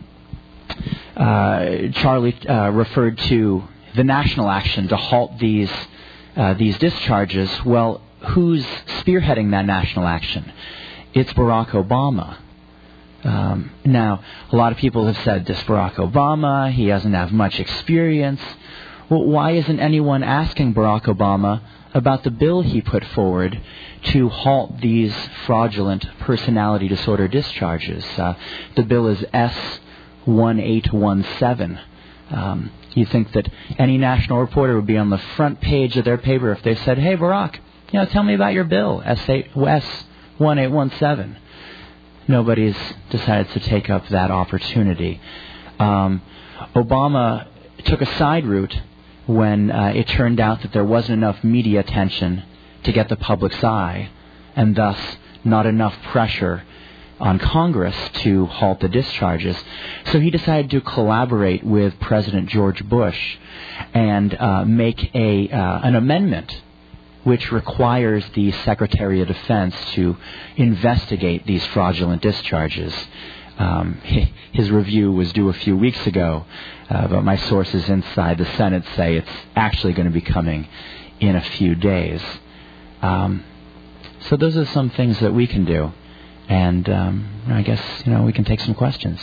uh, Charlie uh, referred to the national action to halt these uh, these discharges. Well, who's spearheading that national action? It's Barack Obama. Um, now, a lot of people have said this Barack Obama, he doesn't have much experience. Well, why isn't anyone asking Barack Obama about the bill he put forward to halt these fraudulent personality disorder discharges? Uh, the bill is S eighteen seventeen. Um, you think that any national reporter would be on the front page of their paper if they said, "Hey, Barack, you know, tell me about your bill, S one eight one seven." Nobody's decided to take up that opportunity. Um, Obama took a side route when uh, it turned out that there wasn't enough media attention to get the public's eye, and thus not enough pressure on Congress to halt the discharges. So he decided to collaborate with President George Bush and uh, make a uh, an amendment which requires the Secretary of Defense to investigate these fraudulent discharges. Um, his review was due a few weeks ago, uh, but my sources inside the Senate say it's actually going to be coming in a few days. Um, so those are some things that we can do, and um, I guess you know we can take some questions.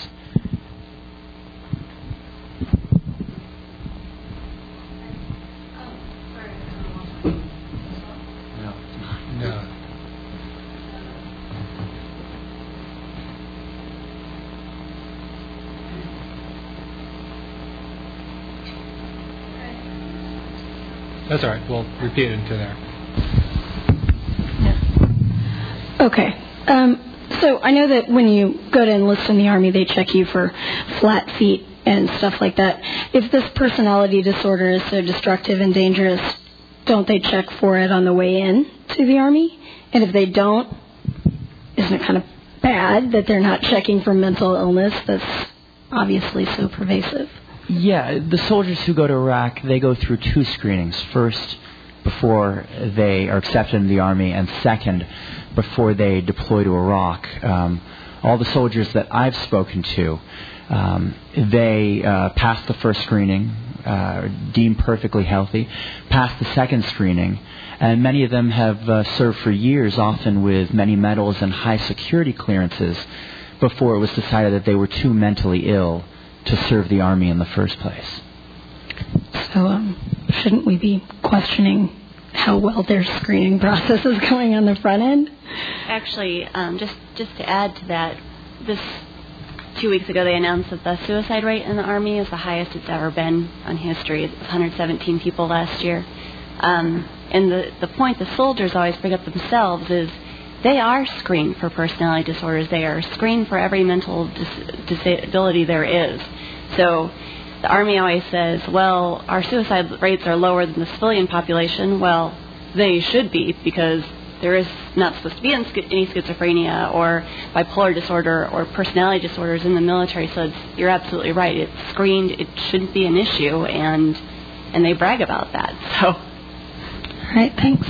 No. That's all right. We'll repeat it into there. Okay. Um, so I know that when you go to enlist in the Army, they check you for flat feet and stuff like that. If this personality disorder is so destructive and dangerous, don't they check for it on the way in to the Army? And if they don't, isn't it kind of bad that they're not checking for mental illness that's obviously so pervasive? Yeah, the soldiers who go to Iraq, they go through two screenings. First, before they are accepted into the Army, and second, before they deploy to Iraq. Um, all the soldiers that I've spoken to, um, they uh, pass the first screening, uh, deemed perfectly healthy, pass the second screening, and many of them have uh, served for years, often with many medals and high security clearances, before it was decided that they were too mentally ill to serve the Army in the first place. So um, shouldn't we be questioning how well their screening process is going on the front end? Actually, um, just, just to add to that, this two weeks ago they announced that the suicide rate in the Army is the highest it's ever been on history. It was one hundred seventeen people last year. Um, and the, the point the soldiers always bring up themselves is they are screened for personality disorders. They are screened for every mental dis- disability there is. So the Army always says, well, our suicide rates are lower than the civilian population. Well, they should be, because there is not supposed to be any schizophrenia or bipolar disorder or personality disorders in the military. So it's, you're absolutely right. It's screened. It shouldn't be an issue, and and they brag about that. So, all right, thanks.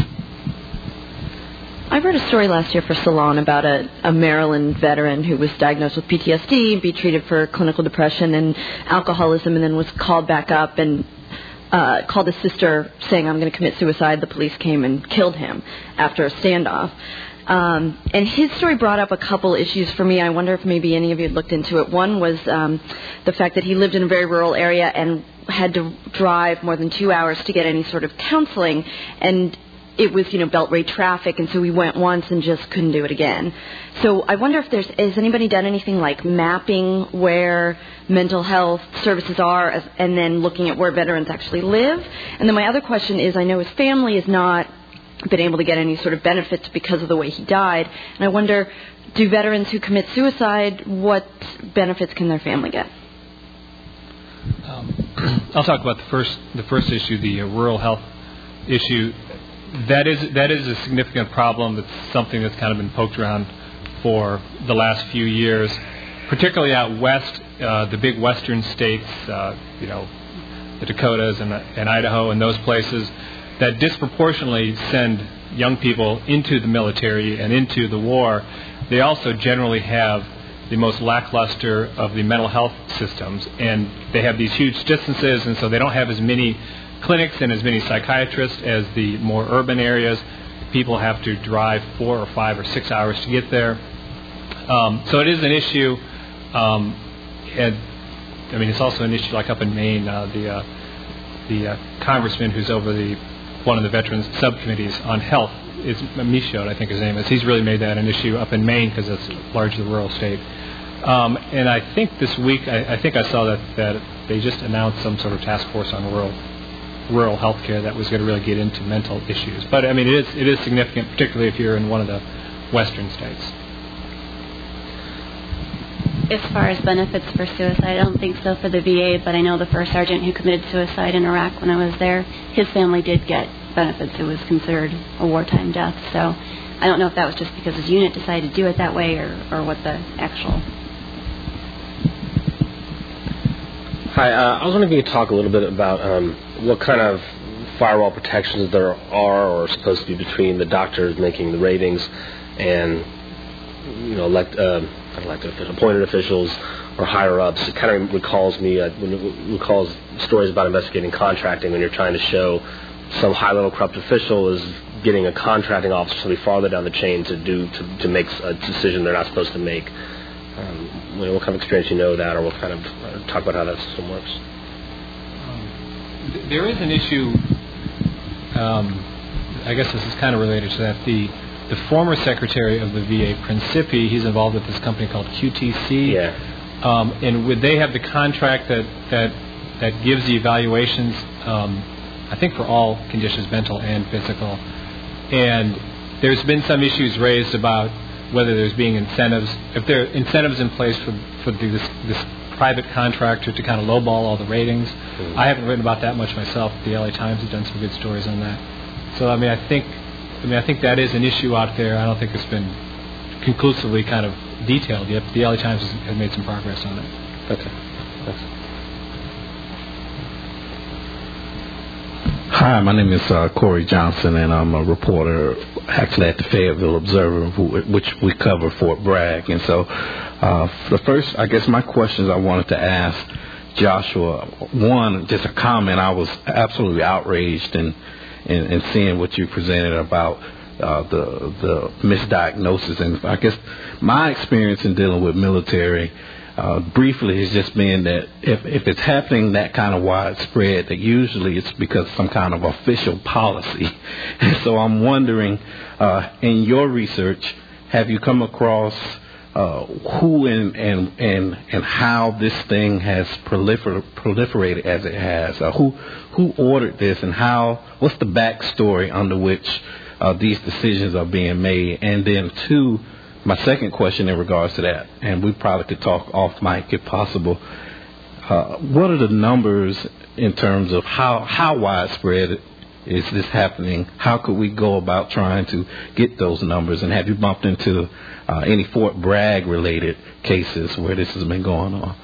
I read a story last year for Salon about a, a Maryland veteran who was diagnosed with P T S D, be treated for clinical depression and alcoholism, and then was called back up and uh, called his sister saying, "I'm going to commit suicide." The police came and killed him after a standoff. Um, and his story brought up a couple issues for me. I wonder if maybe any of you had looked into it. One was um, the fact that he lived in a very rural area and had to drive more than two hours to get any sort of counseling, and it was, you know, Beltway traffic, and so we went once and just couldn't do it again. So I wonder if there's, has anybody done anything like mapping where mental health services are, as, and then looking at where veterans actually live? And then my other question is, I know his family has not been able to get any sort of benefits because of the way he died, and I wonder, do veterans who commit suicide, what benefits can their family get? Um, I'll talk about the first, the first issue, the uh, rural health issue. That is that is a significant problem. That's something that's kind of been poked around for the last few years, particularly out west, uh, the big western states, uh, you know, the Dakotas and, and Idaho and those places that disproportionately send young people into the military and into the war. They also generally have the most lackluster of the mental health systems, and they have these huge distances, and so they don't have as many clinics and as many psychiatrists as the more urban areas. People have to drive four or five or six hours to get there. Um, so it is an issue. Um, and I mean, it's also an issue like up in Maine. Uh, the uh, the uh, congressman who's over the one of the veterans subcommittees on health is Michaud, I think his name is. He's really made that an issue up in Maine because it's largely a rural state. Um, and I think this week, I, I think I saw that, that they just announced some sort of task force on rural rural health care that was going to really get into mental issues. But, I mean, it is it is significant, particularly if you're in one of the western states. As far as benefits for suicide, I don't think so for the V A, but I know the first sergeant who committed suicide in Iraq when I was there, his family did get benefits. It was considered a wartime death. So I don't know if that was just because his unit decided to do it that way or, or what the actual... Hi, uh, I was wondering if you could talk a little bit about um, what kind of firewall protections there are or are supposed to be between the doctors making the ratings and, you know, elect, uh, not elected, appointed officials or higher ups. It kind of recalls me, uh, when it recalls stories about investigating contracting when you're trying to show some high-level corrupt official is getting a contracting officer to be farther down the chain to do to, to make a decision they're not supposed to make. Um, what kind of experience you know that, or what kind of uh, talk about how that system works? Um, there is an issue. Um, I guess this is kind of related to that. The the former secretary of the V A, Principi, he's involved with this company called Q T C. Yeah. Um, and would they have the contract that that that gives the evaluations? Um, I think for all conditions, mental and physical. And there's been some issues raised about whether there's being incentives, if there are incentives in place for for the, this, this private contractor to kind of lowball all the ratings. Mm-hmm. I haven't written about that much myself. The L A Times has done some good stories on that. So I mean, I think, I mean, I think that is an issue out there. I don't think it's been conclusively kind of detailed yet. But the L A Times has, has made some progress on it. Okay. Thanks. Hi, my name is uh, Corey Johnson, and I'm a reporter actually at the Fayetteville Observer, who, which we cover Fort Bragg. And so uh, the first, I guess my questions I wanted to ask Joshua, one, just a comment. I was absolutely outraged in, in, in seeing what you presented about uh, the, the misdiagnosis. And I guess my experience in dealing with military Uh, briefly has just been that if, if it's happening that kind of widespread, that usually it's because of some kind of official policy. And so I'm wondering, uh, in your research, have you come across uh, who and, and and and how this thing has prolifer- proliferated as it has? Uh, who who ordered this, and how? What's the backstory under which uh, these decisions are being made? And then two. My second question in regards to that, and we probably could talk off mic if possible, uh, what are the numbers in terms of how, how widespread is this happening? How could we go about trying to get those numbers? And have you bumped into uh, any Fort Bragg related cases where this has been going on?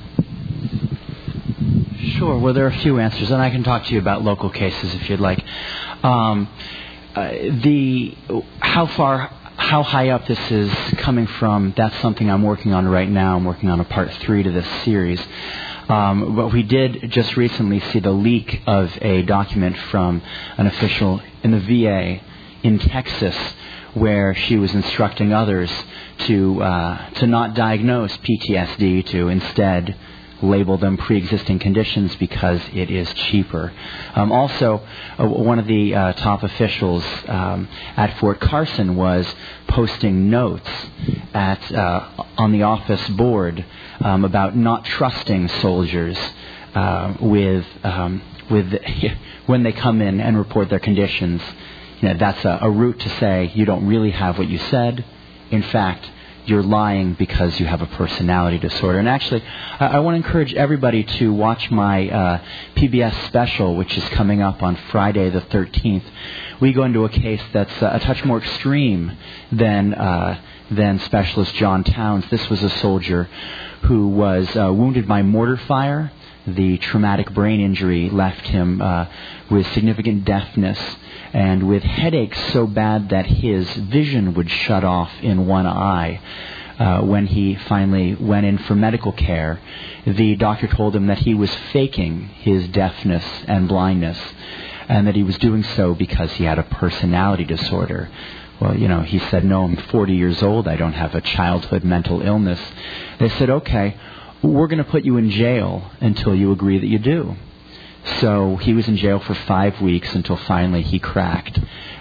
Sure. Well, there are a few answers, and I can talk to you about local cases if you'd like. Um, uh, the how far... How high up this is coming from, that's something I'm working on right now. I'm working on a part three to this series. Um, but we did just recently see the leak of a document from an official in the V A in Texas where she was instructing others to uh, to not diagnose P T S D, to instead label them pre-existing conditions because it is cheaper. Um, also, uh, one of the uh, top officials um, at Fort Carson was posting notes at uh, on the office board um, about not trusting soldiers uh, with um, with when they come in and report their conditions. You know, that's a, a route to say you don't really have what you said. In fact, you're lying because you have a personality disorder. And actually, I, I want to encourage everybody to watch my uh, P B S special, which is coming up on Friday the thirteenth. We go into a case that's uh, a touch more extreme than uh, than Specialist John Towns. This was a soldier who was uh, wounded by mortar fire. The traumatic brain injury left him uh, with significant deafness and with headaches so bad that his vision would shut off in one eye. Uh, when he finally went in for medical care, the doctor told him that he was faking his deafness and blindness, and that he was doing so because he had a personality disorder. Well, you know, he said, no, I'm forty years old. I don't have a childhood mental illness. They said, okay, we're going to put you in jail until you agree that you do. So he was in jail for five weeks until finally he cracked.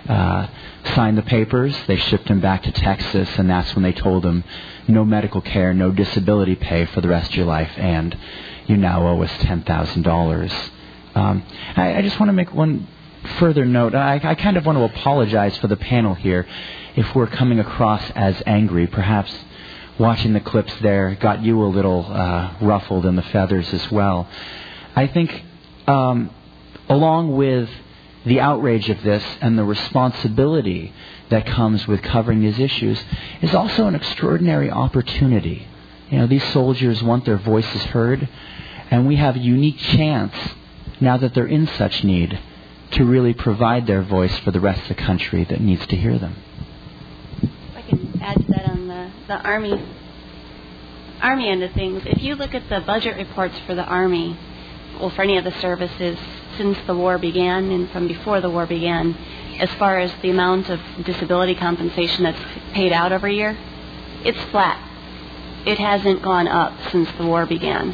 uh, signed the papers. They shipped him back to Texas, and that's when they told him no medical care, no disability pay for the rest of your life, and you now owe us ten thousand dollars. Um, I, I just want to make one further note. I, I kind of want to apologize for the panel here if we're coming across as angry. Perhaps watching the clips there got you a little uh, ruffled in the feathers as well. I think um, along with the outrage of this and the responsibility that comes with covering these issues is also an extraordinary opportunity. You know, these soldiers want their voices heard, and we have a unique chance, now that they're in such need, to really provide their voice for the rest of the country that needs to hear them. If I can add to that on the, the Army, Army end of things, if you look at the budget reports for the Army, well, for any of the services since the war began and from before the war began, as far as the amount of disability compensation that's paid out every year, it's flat. It hasn't gone up since the war began.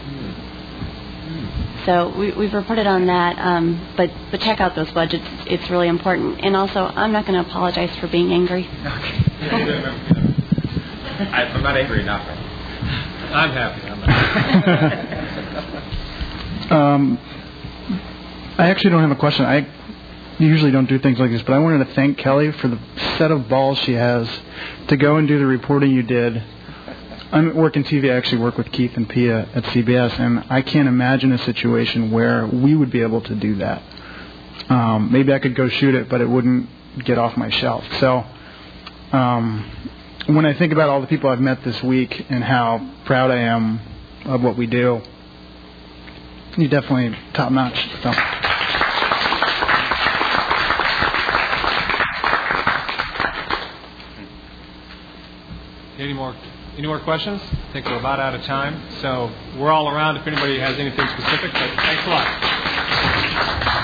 So we, we've reported on that, um, but, but check out those budgets. It's really important. And also, I'm not going to apologize for being angry. Okay. I'm not angry enough. I'm happy. I'm not. um, I actually don't have a question. I usually don't do things like this, but I wanted to thank Kelly for the set of balls she has to go and do the reporting you did. I work in T V. I actually work with Keith and Pia at C B S, and I can't imagine a situation where we would be able to do that. Um, maybe I could go shoot it, but it wouldn't get off my shelf. So um, when I think about all the people I've met this week and how proud I am of what we do, you're definitely top-notch. So. Any more? Any more questions? I think we're about out of time. So we're all around if anybody has anything specific. But thanks a lot.